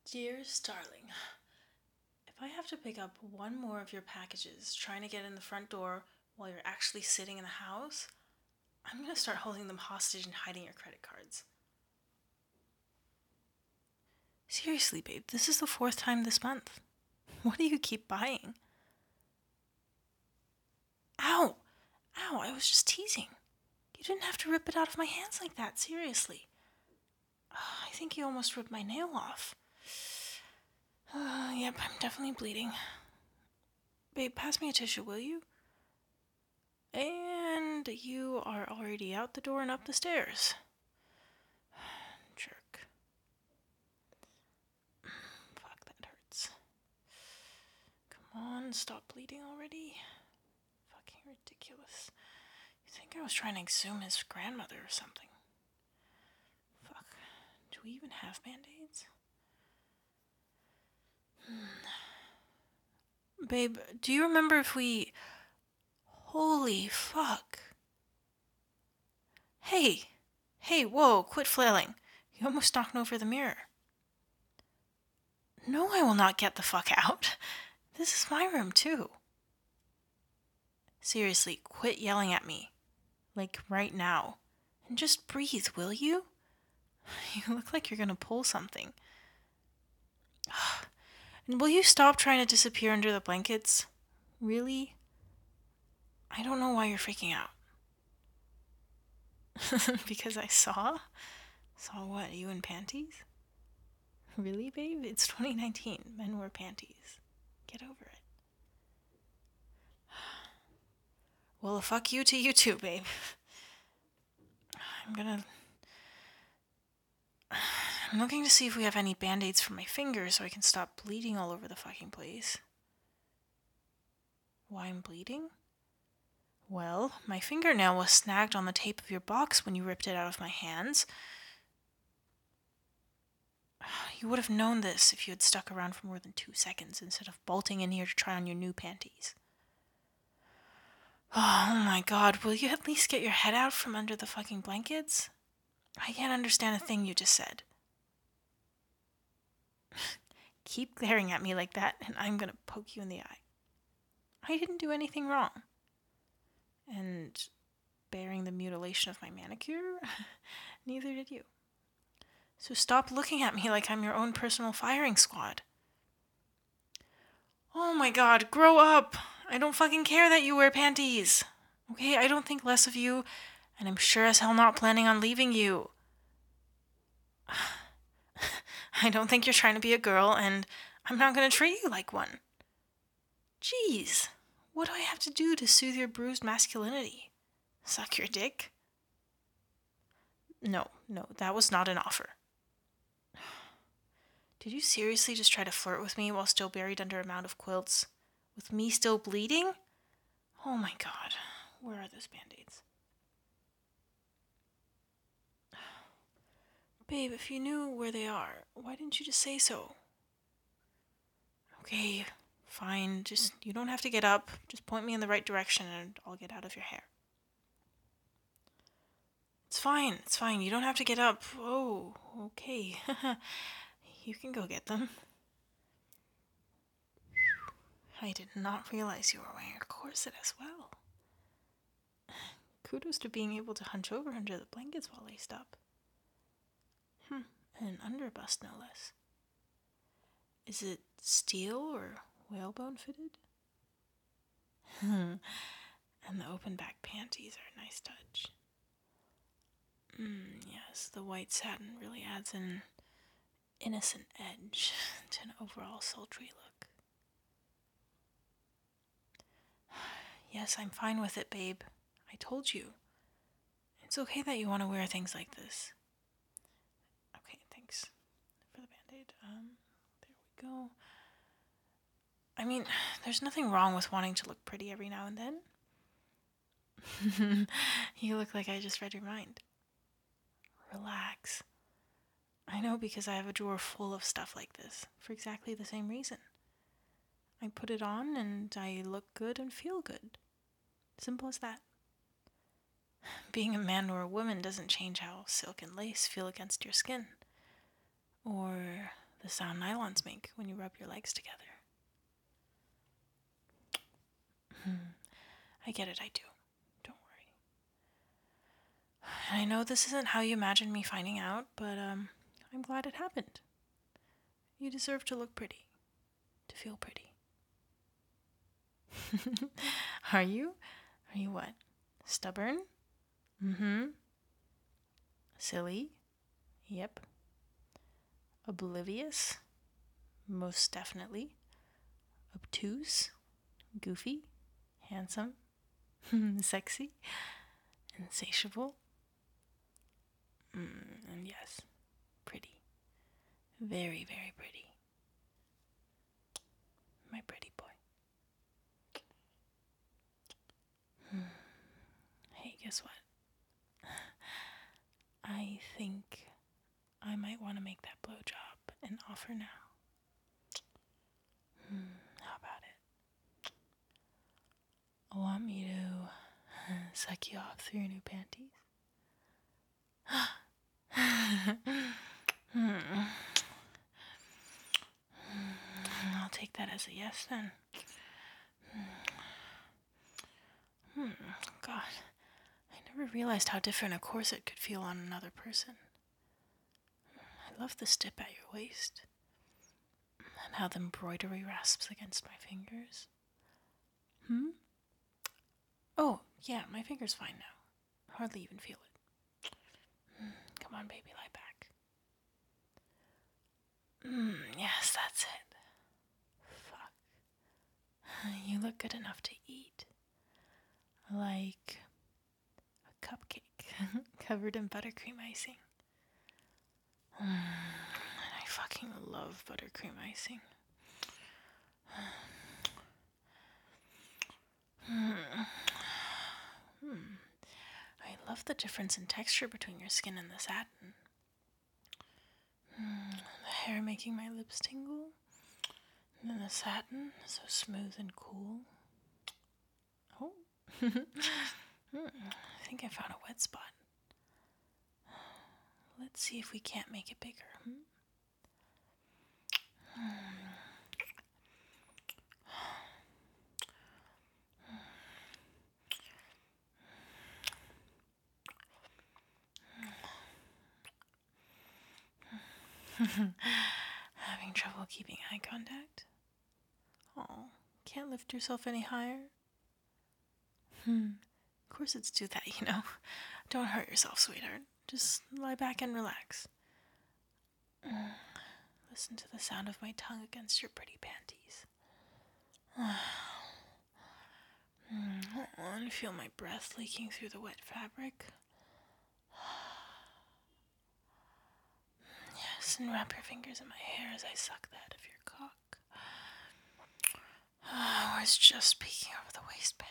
Dearest darling, if I have to pick up one more of your packages trying to get in the front door while you're actually sitting in the house, I'm gonna start holding them hostage and hiding your credit cards. Seriously, babe, this is the fourth time this month. What do you keep buying? Ow! Ow, I was just teasing. You didn't have to rip it out of my hands like that, seriously. I think you almost ripped my nail off. Yep, I'm definitely bleeding. Babe, pass me a tissue, will you? And you are already out the door and up the stairs. Jerk. Fuck, that hurts. Come on, stop bleeding already. Fucking ridiculous. You think I was trying to exhume his grandmother or something? Fuck. Do we even have band-aids? Babe, do you remember if we... Holy fuck. Hey! Hey, whoa, quit flailing. You almost knocked over the mirror. No, I will not get the fuck out. This is my room, too. Seriously, quit yelling at me. Like, right now. And just breathe, will you? You look like you're gonna pull something. And will you stop trying to disappear under the blankets? Really? I don't know why you're freaking out. Because I saw? Saw what? You in panties? Really, babe? It's 2019. Men wear panties. Get over it. Well, fuck you to you too, babe. I'm looking to see if we have any band-aids for my fingers so I can stop bleeding all over the fucking place. Why I'm bleeding? Well, my fingernail was snagged on the tape of your box when you ripped it out of my hands. You would have known this if you had stuck around for more than 2 seconds instead of bolting in here to try on your new panties. Oh my god, will you at least get your head out from under the fucking blankets? I can't understand a thing you just said. Keep glaring at me like that and I'm gonna poke you in the eye. I didn't do anything wrong. And bearing the mutilation of my manicure, neither did you. So stop looking at me like I'm your own personal firing squad. Oh my god, grow up! I don't fucking care that you wear panties. Okay, I don't think less of you, and I'm sure as hell not planning on leaving you. I don't think you're trying to be a girl, and I'm not gonna treat you like one. Jeez, what do I have to do to soothe your bruised masculinity? Suck your dick? No, that was not an offer. Did you seriously just try to flirt with me while still buried under a mound of quilts? With me still bleeding? Oh my god, where are those band-aids? Babe, if you knew where they are, why didn't you just say so? Okay, fine, you don't have to get up. Just point me in the right direction and I'll get out of your hair. It's fine, you don't have to get up. Oh, okay. You can go get them. I did not realize you were wearing a corset as well. Kudos to being able to hunch over under the blankets while laced up. And an underbust, no less. Is it steel or whalebone fitted? And the open back panties are a nice touch. Yes, the white satin really adds an innocent edge to an overall sultry look. Yes, I'm fine with it, babe. I told you. It's okay that you want to wear things like this. Okay, thanks for the band-aid. There we go. I mean, there's nothing wrong with wanting to look pretty every now and then. You look like I just read your mind. Relax. I know because I have a drawer full of stuff like this for exactly the same reason. I put it on and I look good and feel good. Simple as that. Being a man or a woman doesn't change how silk and lace feel against your skin, or the sound nylons make when you rub your legs together. I get it, I do. Don't worry. And I know this isn't how you imagined me finding out, but I'm glad it happened. You deserve to look pretty. To feel pretty. Are you? Are you what? Stubborn? Mm-hmm. Silly? Yep. Oblivious? Most definitely. Obtuse? Goofy? Handsome? Sexy? Insatiable? And yes, pretty. Very, very pretty. My pretty boy. Hey, guess what? I think I might want to make that blowjob an offer now. How about it? Want me to suck you off through your new panties? I'll take that as a yes then. God, I never realized how different a corset could feel on another person. I love the stip at your waist, and how the embroidery rasps against my fingers. Oh, yeah, my finger's fine now. Hardly even feel it. Come on, baby, lie back. Yes, that's it. Fuck. You look good enough to eat. Like a cupcake covered in buttercream icing. And I fucking love buttercream icing. I love the difference in texture between your skin and the satin. The hair making my lips tingle. And then the satin, so smooth and cool. Oh. I think I found a wet spot. Let's see if we can't make it bigger. Having trouble keeping eye contact? Oh, can't lift yourself any higher? Corsets do that, you know. Don't hurt yourself, sweetheart. Just lie back and relax. Listen to the sound of my tongue against your pretty panties. And feel my breath leaking through the wet fabric. Yes, and wrap your fingers in my hair as I suck the head of your cock. Where it's just peeking over the waistband.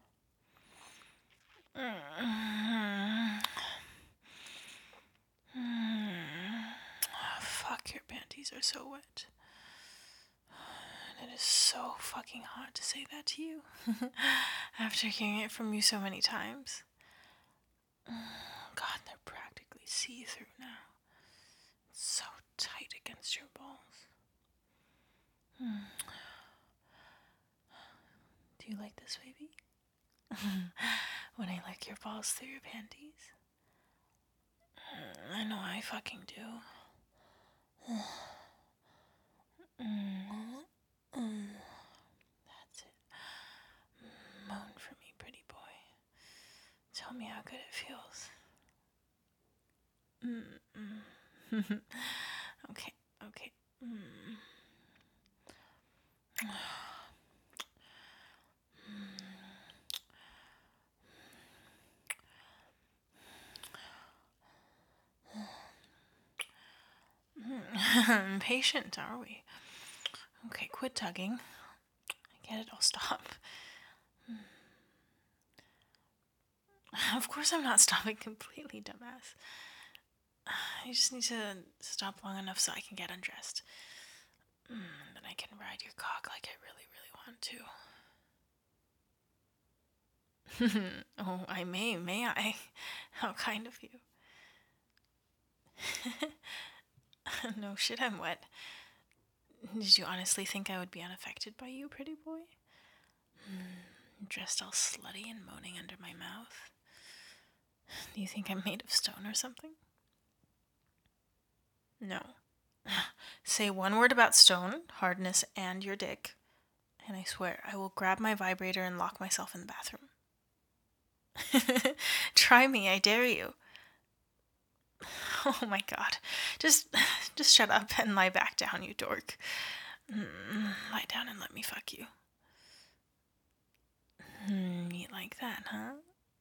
Fuck, your panties are so wet. And it is so fucking hot to say that to you. After hearing it from you so many times. God, they're practically see-through now. It's so tight against your balls. Do you like this, baby? When I lick your balls through your panties? I know I fucking do. That's it. Moan for me, pretty boy. Tell me how good it feels. Okay, okay. Impatient, are we? Okay, quit tugging. I get it, I'll stop. Of course I'm not stopping completely, dumbass. I just need to stop long enough so I can get undressed. Then I can ride your cock like I really, really want to. Oh, I may I? How kind of you. No shit, I'm wet. Did you honestly think I would be unaffected by you, pretty boy? Dressed all slutty and moaning under my mouth. Do you think I'm made of stone or something? No. Say one word about stone, hardness, and your dick, and I swear I will grab my vibrator and lock myself in the bathroom. Try me, I dare you. Oh my god. Just shut up and lie back down, you dork. Lie down and let me fuck you. You like that, huh?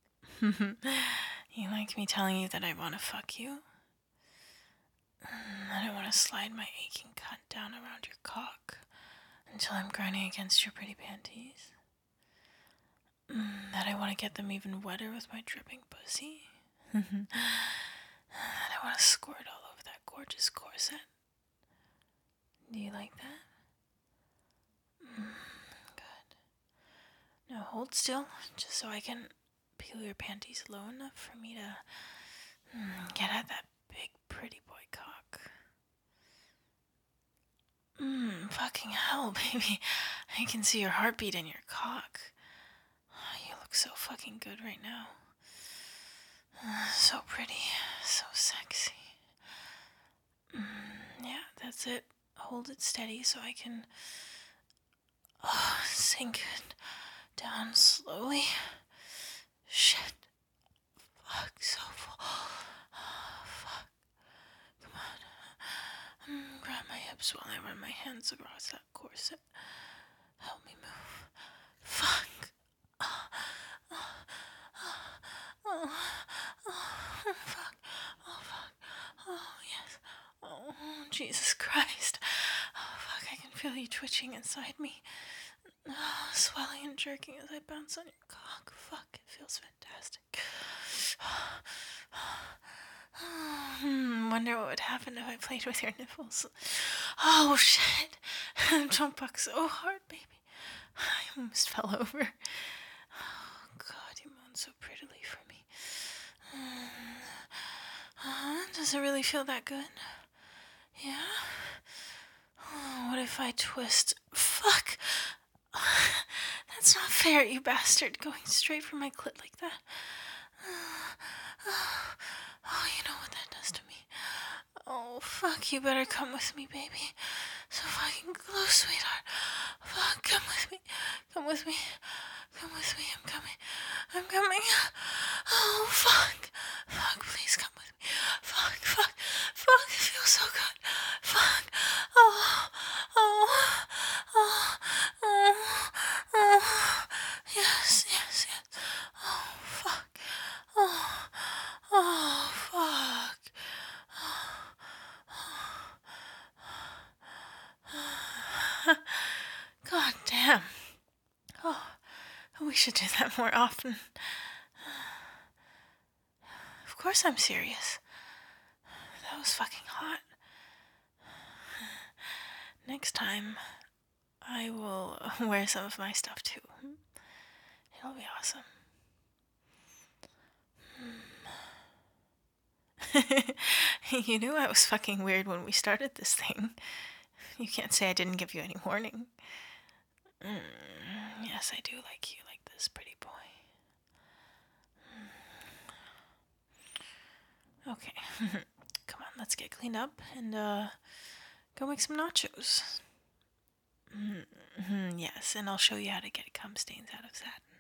You like me telling you that I want to fuck you? That I want to slide my aching cunt down around your cock until I'm grinding against your pretty panties? That I want to get them even wetter with my dripping pussy? That I want to squirt all over that gorgeous corset? Do you like that? Good. Now hold still, just so I can peel your panties low enough for me to get at that big pretty boy cock. Fucking hell, baby. I can see your heartbeat in your cock. You look so fucking good right now. So pretty, so sexy. Yeah, that's it. Hold it steady so I can sink it down slowly. Shit. Fuck, so full. Fuck. Come on. Grab my hips while I run my hands across that corset. Help me move. Fuck. Fuck. Oh, fuck. Oh, yes. Oh, Jesus Christ. Oh, fuck, I can feel you twitching inside me. Swelling and jerking as I bounce on your cock. Fuck, it feels fantastic. Wonder what would happen if I played with your nipples. Oh, shit. Don't buck so hard, baby. I almost fell over. Oh, God, you moan so prettily for me. Does it really feel that good? Yeah? Oh, what if I twist? Fuck! That's not fair, you bastard, going straight for my clit like that. Oh, you know what that does to me. Oh, fuck, you better come with me, baby. So fucking close, sweetheart. Fuck, come with me. Come with me. Come with me, I'm coming. I'm coming. Oh, fuck. Fuck, please come with me. Fuck, fuck, fuck, it feels so good. Fuck. Oh, oh, oh, oh, oh. Yes, yes, yes. Oh, fuck. Oh, oh, fuck. God damn. Oh, we should do that more often. Of course I'm serious. That was fucking hot. Next time, I will wear some of my stuff too. It'll be awesome. You knew I was fucking weird when we started this thing. You can't say I didn't give you any warning. Yes, I do like you like this, pretty boy. Okay. Come on, let's get cleaned up and go make some nachos. Yes, and I'll show you how to get cum stains out of satin.